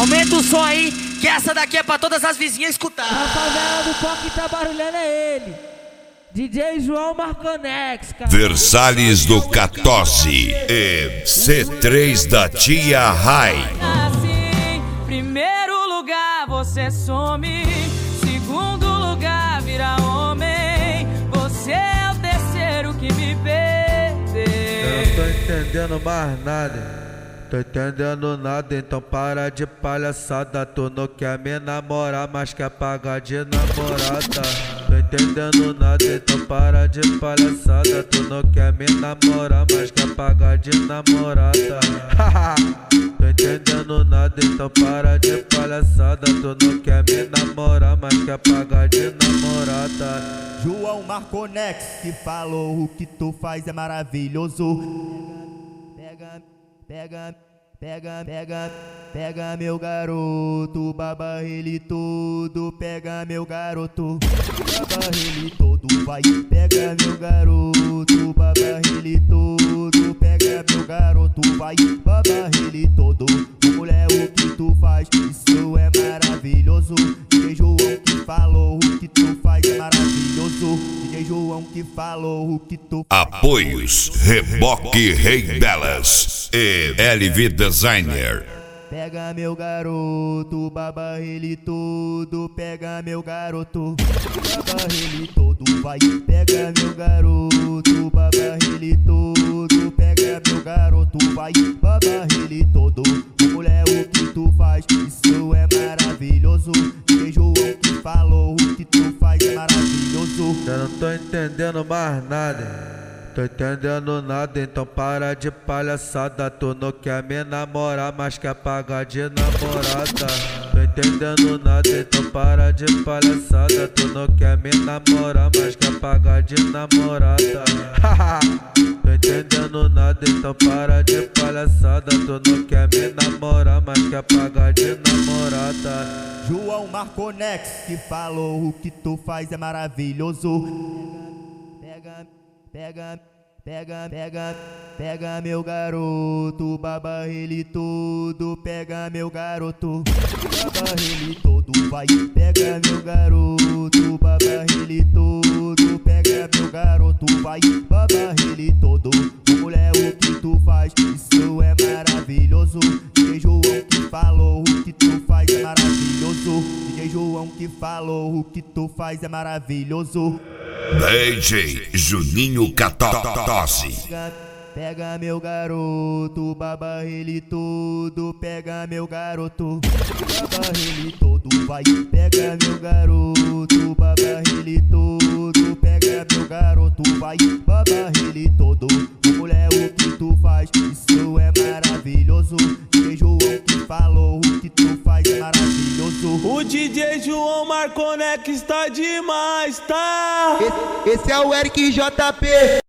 Aumenta o som aí, que essa daqui é pra todas as vizinhas escutar. Na favela do Pó que tá barulhando é ele, DJ João Marconex, cara. Versalhes do 14 e C3 da Tia Rai. Assim, primeiro lugar você some, segundo lugar vira homem, você é o terceiro que me perdeu. Eu não tô entendendo mais nada. Tô entendendo nada, então para de palhaçada. Tu não quer me namorar, mas quer pagar de namorada. Tô entendendo nada, então para de palhaçada. Tu não quer me namorar, mas quer pagar de namorada. Tô entendendo nada, então para de palhaçada. Tu não quer me namorar, mas quer pagar de namorada. João Marconex que falou: o que tu faz é maravilhoso. Pega meu garoto, baba ele todo. Pega meu garoto, baba ele todo. Vai, pega meu garoto, baba ele todo. Pega meu garoto, vai, baba ele todo. Mulher, o que tu faz, isso é maravilhoso. DJ João que falou: o que tu faz é maravilhoso. DJ João que falou: o que tu faz. Apoios Reboque Rei delas e LV Designer. Pega meu garoto, baba ele todo. Pega meu garoto, baba ele todo. Vai, pega meu garoto, baba ele todo. Pega meu garoto, vai, baba ele todo. Mulher, o que tu faz, isso é maravilhoso. DJ João que falou: o que tu faz é maravilhoso. Eu não tô entendendo mais nada. Tô entendendo nada, então para de palhaçada. Tu não quer me namorar, mas quer pagar de namorada. Tô entendendo nada, então para de palhaçada. Tu não quer me namorar, mas quer pagar de namorada. Tô entendendo nada, então para de palhaçada. Tu não quer me namorar, mas quer pagar de namorada. João Marconex que falou: o que tu faz é maravilhoso. Pega meu garoto, baba ele todo. Pega meu garoto, baba ele todo. Vai, pega meu garoto, baba ele todo. Pega meu garoto, vai, baba ele todo. Mulher, o que tu faz, isso é maravilhoso. DJ João que falou: o que tu faz é maravilhoso. DJ João que falou: o que tu faz é maravilhoso. DJ Juninho 14. Pega meu garoto, baba ele todo. Pega meu garoto, baba ele todo. Vai, pega meu garoto, baba ele todo. Pega meu garoto, vai, baba ele todo. Mulher, o que tu faz, isso é maravilhoso. DJ João que falou: o que tu faz é maravilhoso. O DJ João Marconex está demais, tá? Esse é o Eric JP.